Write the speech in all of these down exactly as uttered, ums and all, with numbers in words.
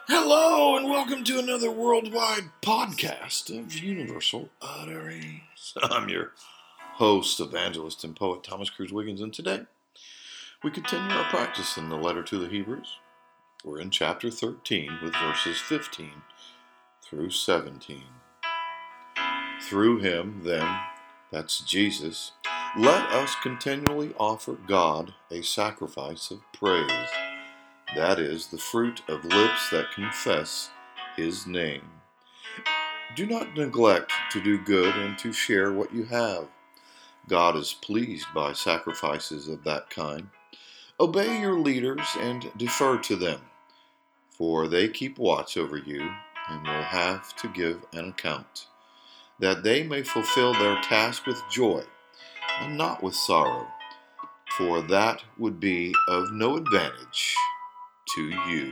Hello and welcome to another worldwide podcast of Universal Utterings. I'm your host, evangelist, and poet Thomas Cruz Wiggins, and today we continue our practice in the letter to the Hebrews. We're in chapter thirteen with verses fifteen through seventeen. Through him, then, that's Jesus, let us continually offer God a sacrifice of praise. That is the fruit of lips that confess his name. Do not neglect to do good and to share what you have. God is pleased by sacrifices of that kind. Obey your leaders and defer to them, for they keep watch over you and will have to give an account, that they may fulfill their task with joy and not with sorrow, for that would be of no advantage to you.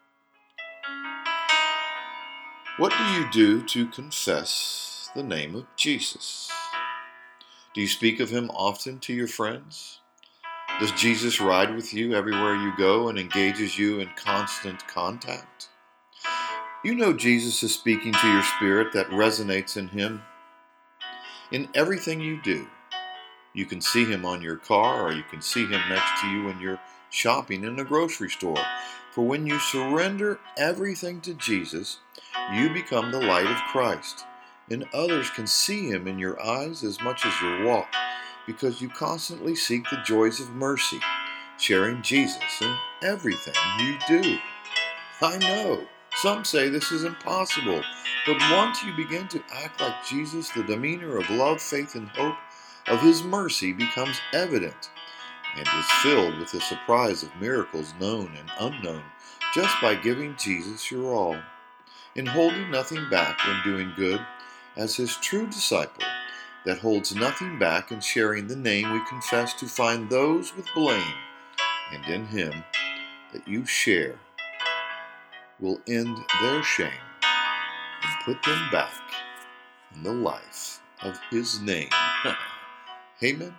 What do you do to confess the name of Jesus? Do you speak of him often to your friends? Does Jesus ride with you everywhere you go and engages you in constant contact? You know Jesus is speaking to your spirit that resonates in him. In everything you do, you can see him on your car, or you can see him next to you when you're shopping in a grocery store. For when you surrender everything to Jesus, you become the light of Christ, and others can see him in your eyes as much as your walk, because you constantly seek the joys of mercy, sharing Jesus in everything you do. I know, some say this is impossible, but once you begin to act like Jesus, the demeanor of love, faith, and hope of his mercy becomes evident, and is filled with the surprise of miracles known and unknown, just by giving Jesus your all, and holding nothing back when doing good, as his true disciple that holds nothing back in sharing the name we confess, to find those with blame, and in him that you share will end their shame and put them back in the life of his name. Amen.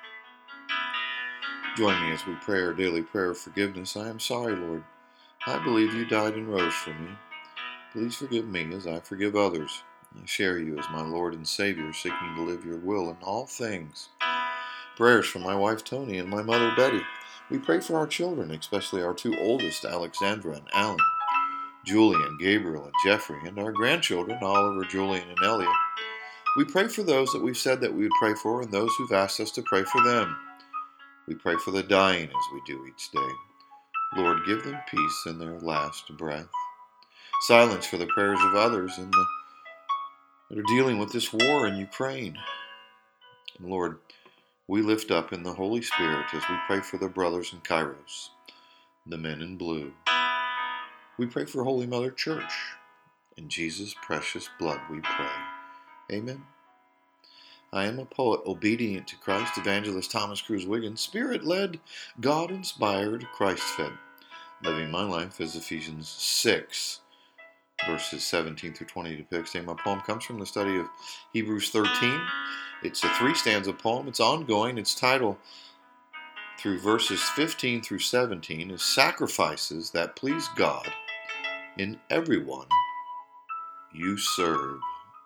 Join me as we pray our daily prayer of forgiveness. I am sorry, Lord. I believe you died and rose for me. Please forgive me as I forgive others. I share you as my Lord and Savior, seeking to live your will in all things. Prayers for my wife Tony and my mother Betty. We pray for our children, especially our two oldest, Alexandra and Alan, Julian, Gabriel, and Jeffrey, and our grandchildren, Oliver, Julian, and Elliot. We pray for those that we've said that we would pray for, and those who've asked us to pray for them. We pray for the dying as we do each day. Lord, give them peace in their last breath. Silence for the prayers of others in the, that are dealing with this war in Ukraine. And Lord, we lift up in the Holy Spirit as we pray for the brothers in Kairos, the men in blue. We pray for Holy Mother Church. In Jesus' precious blood we pray. Amen. I am a poet, obedient to Christ, evangelist Thomas Cruz Wiggins, spirit-led, God-inspired, Christ-fed, living my life as Ephesians six, verses seventeen through twenty depicts. And my poem comes from the study of Hebrews thirteen. It's a three-stanza poem. It's ongoing. Its title, through verses fifteen through seventeen, is Sacrifices That Please God in Everyone You Serve.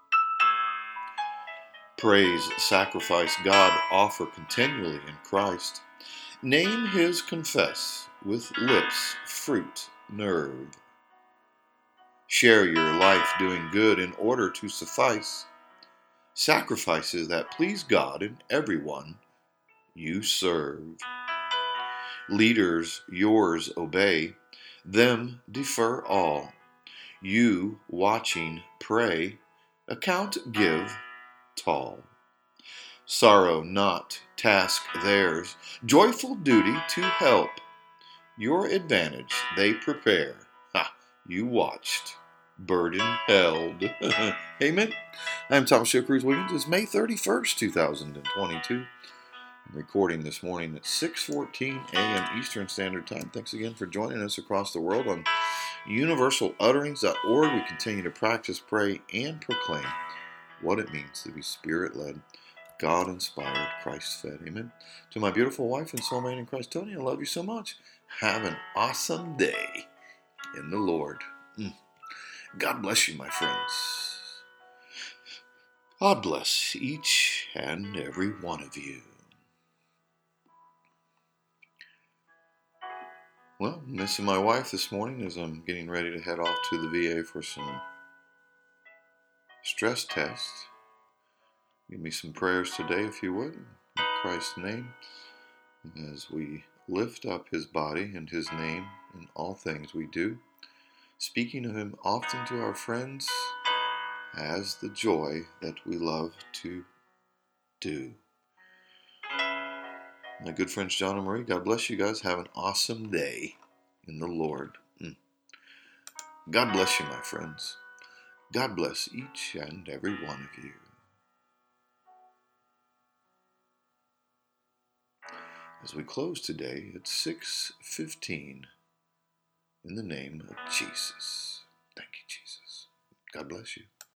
Praise, sacrifice, God offer continually in Christ. Name his confess with lips, fruit, nerve. Share your life doing good in order to suffice. Sacrifices that please God in everyone you serve. Leaders yours obey, them defer all. You watching pray, account give tall. Sorrow not, task theirs, joyful duty to help. Your advantage they prepare, ha, you watched, burden held. Amen. I'm Thomas Cruz Wiggins. It's May thirty-first, two thousand twenty-two. I'm recording this morning at six fourteen a.m. Eastern Standard Time. Thanks again for joining us across the world on universal utterings dot org. We continue to practice, pray, and proclaim what it means to be Spirit-led, God-inspired, Christ-fed. Amen. To my beautiful wife and soulmate in Christ, Tony, I love you so much. Have an awesome day in the Lord. Mm. God bless you, my friends. God bless each and every one of you. Well, I'm missing my wife this morning as I'm getting ready to head off to the V A for some stress tests. Give me some prayers today, if you would, in Christ's name, as we lift up his body and his name in all things we do, speaking of him often to our friends as the joy that we love to do. My good friends John and Marie, God bless you guys. Have an awesome day in the Lord. Mm. God bless you, my friends. God bless each and every one of you. As we close today at six fifteen, in the name of Jesus. Thank you, Jesus. God bless you.